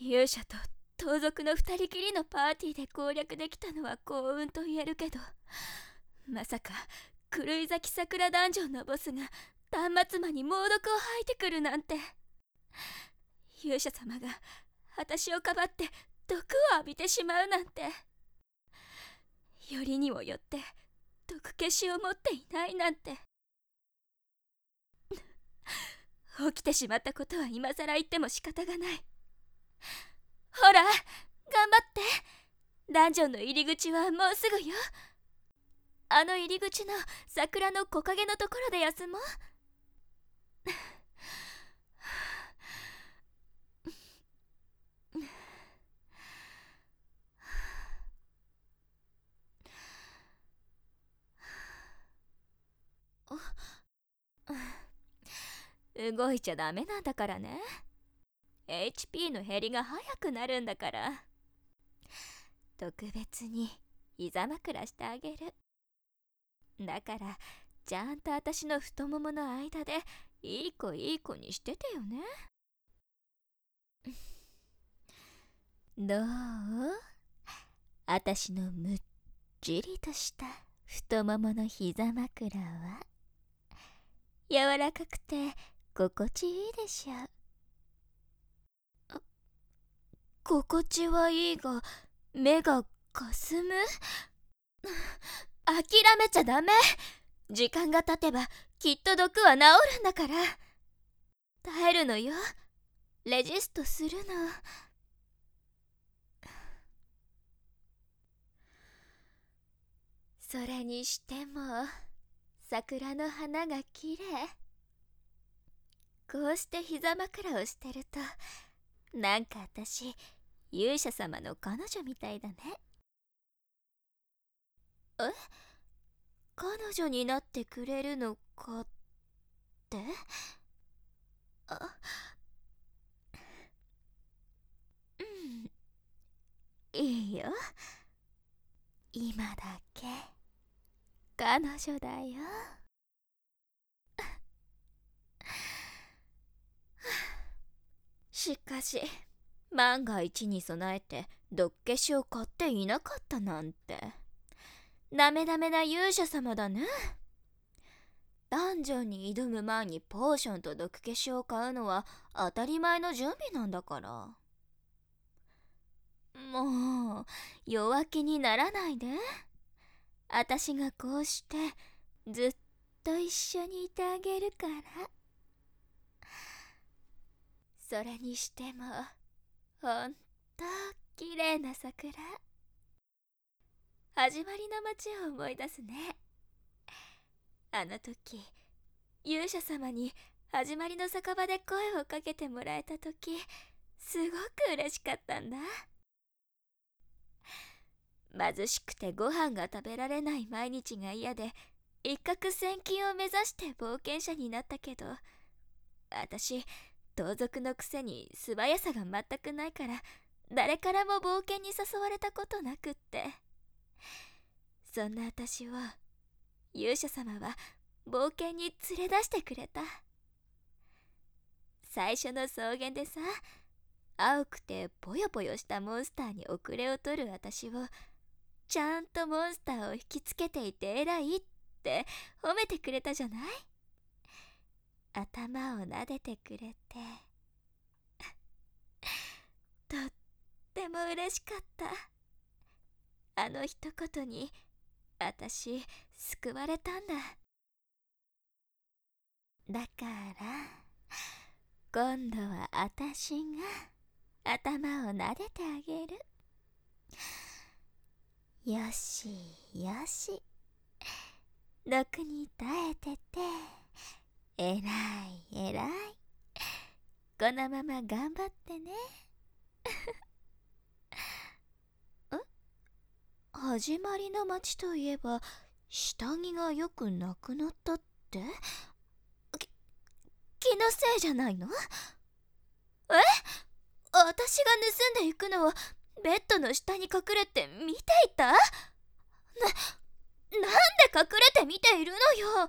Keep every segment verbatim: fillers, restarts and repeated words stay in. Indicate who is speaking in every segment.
Speaker 1: 勇者と盗賊の二人きりのパーティーで攻略できたのは幸運と言えるけど、まさか狂い咲き桜ダンジョンのボスが断末魔に猛毒を吐いてくるなんて。勇者様が私をかばって毒を浴びてしまうなんて。よりにもよって毒消しを持っていないなんて。起きてしまったことは今さら言っても仕方がない。ほら、頑張って。ダンジョンの入り口はもうすぐよ。あの入り口の桜の木陰のところで休もう。動いちゃダメなんだからね。 エイチピー の減りが早くなるんだから。特別に膝枕してあげる。だからちゃんと私の太ももの間でいい子いい子にしててよね。どう？私のむっちりとした太ももの膝枕は柔らかくて心地いいでしょう。心地はいいが目がかすむ。諦めちゃダメ。時間が経てばきっと毒は治るんだから。耐えるのよ。レジストするの。それにしても桜の花がきれい。こうして膝枕をしてるとなんか私勇者様の彼女みたいだね。え？彼女になってくれるのかって？あ、うん、いいよ。今だけ彼女だよ。しかし万が一に備えて毒消しを買っていなかったなんてダメダメな勇者様だね。ダンジョンに挑む前にポーションと毒消しを買うのは当たり前の準備なんだから。もう弱気にならないで。私がこうしてずっと一緒にいてあげるから。それにしてもほんときれいな桜。始まりの街を思い出すね。あの時勇者様に始まりの酒場で声をかけてもらえた時すごく嬉しかったんだ。貧しくてご飯が食べられない毎日が嫌で一攫千金を目指して冒険者になったけど、私盗賊のくせに素早さが全くないから誰からも冒険に誘われたことなくって。そんな私を勇者様は冒険に連れ出してくれた。最初の草原でさ、青くてぽよぽよしたモンスターに遅れを取る私をちゃんとモンスターを引きつけていて偉いって褒めてくれたじゃない。頭を撫でてくれてとっても嬉しかった。あの一言に私救われたんだ。だから今度は私が頭を撫でてあげる。よしよし、毒に耐えててえらいえらい。このまま頑張ってね。え？始まりの街といえば下着がよくなくなったって？き気のせいじゃないの？え？私が盗んでいくのをベッドの下に隠れて見ていた？な、なんで隠れて見ているのよ。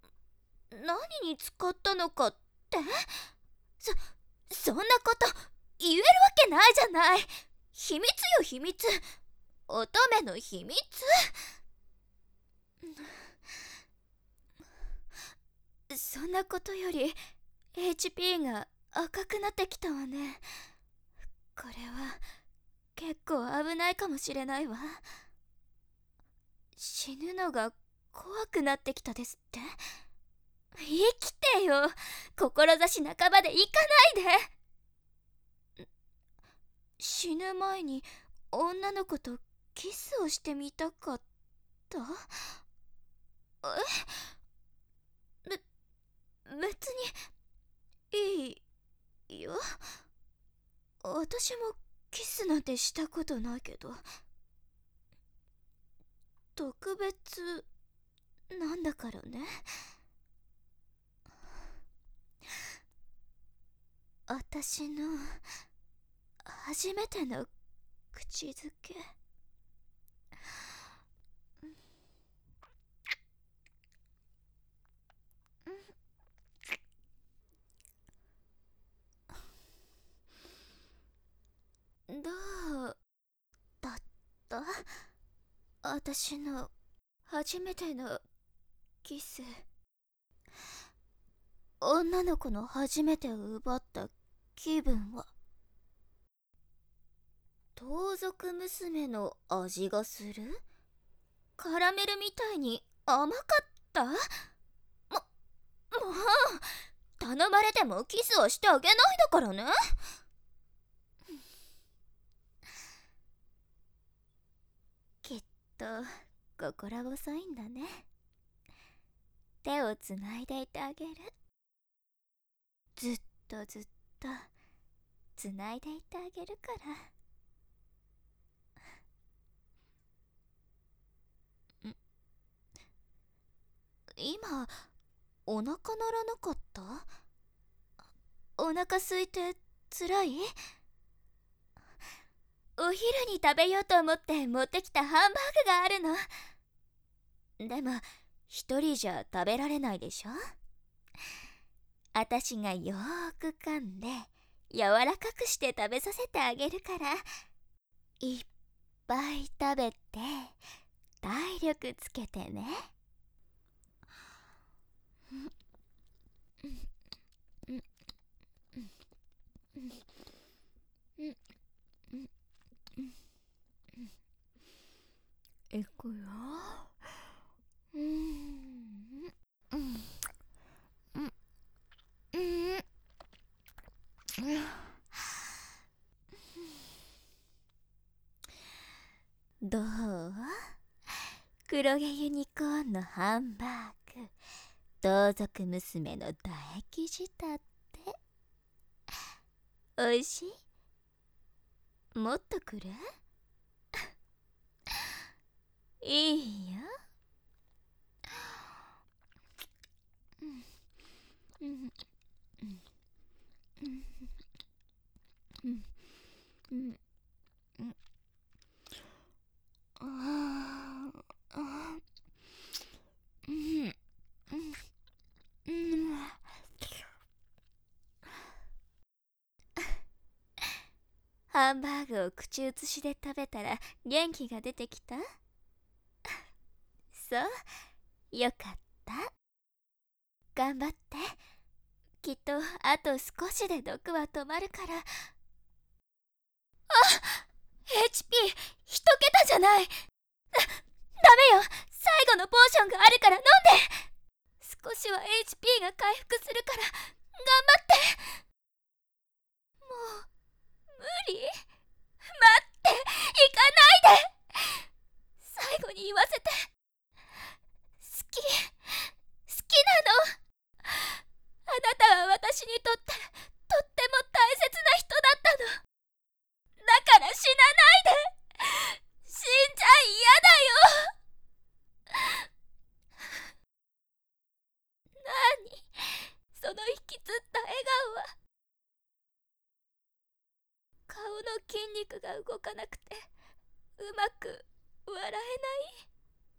Speaker 1: 何に使ったのかって？そ、そんなこと言えるわけないじゃない。秘密よ秘密。乙女の秘密。そんなことより エイチピー が赤くなってきたわね。これは結構危ないかもしれないわ。死ぬのが怖くなってきたですって。生きてよ。志半ばで行かないで。死ぬ前に女の子とキスをしてみたかった？え？べ、別にいいよ。私もキスなんてしたことないけど、特別なんだからね。私の初めての口づけ。どうだった？私の初めてのキス。女の子の初めてを奪った気分は。盗賊娘の味がする？カラメルみたいに甘かった？も、もう頼まれてもキスはしてあげないだからね。きっと心細いんだね。手をつないでいてあげる。ずっとずっとつないでいてあげるから。今お腹鳴らなかった？お腹空いてつらい？お昼に食べようと思って持ってきたハンバーグがあるの。でも一人じゃ食べられないでしょ。あたしがよーく噛んで柔らかくして食べさせてあげるから、いっぱい食べて体力つけてね。いくよ。うんうんうんうんどう？黒毛ユニコーンのハンバーグ、盗賊娘の唾液仕立て。おいしい？もっとくる？いいよ。うんうんうんうんうんうんああうんうんうんハンバーグを口移しで食べたら元気が出てきた？そう、よかった。頑張って。きっとあと少しで毒は止まるから。あ、エイチピー 一桁じゃない。だ、ダメよ。最後のポーションがあるから飲んで。少しは エイチピー が回復するから頑張って。もう無理。待って、行かないで。最後に言わせて。好き、好きなの。あなたは私にとってとっても大切な人だったの。だから死なないで。死んじゃ嫌だよ。なにその引きつった笑顔は。顔の筋肉が動かなくてうまく笑えない。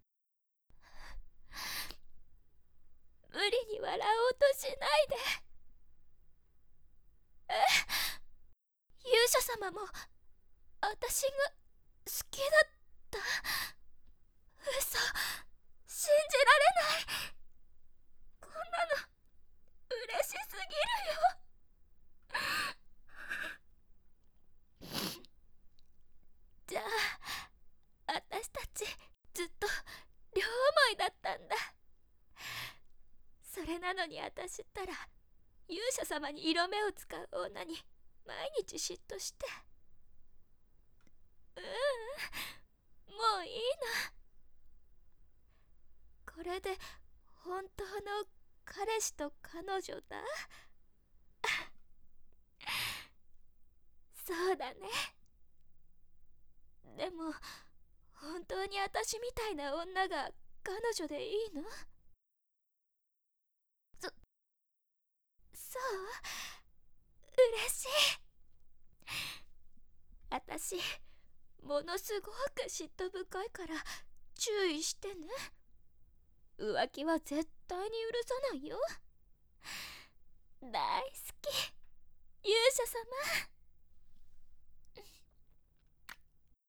Speaker 1: 無理に笑おうとしないで。え、許様も私が好きだった。嘘、信じられない。こんなの嬉しすぎるよ。じゃあ私たちずっと両思いだったんだ。それなのに私ったら勇者様に色目を使う女に毎日嫉妬して。ううん、もういいの。これで本当の彼氏と彼女だ。そうだね。でも本当に私みたいな女が彼女でいいの？そ、そう嬉しい。私ものすごく嫉妬深いから注意してね。浮気は絶対に許さないよ。大好き、勇者様。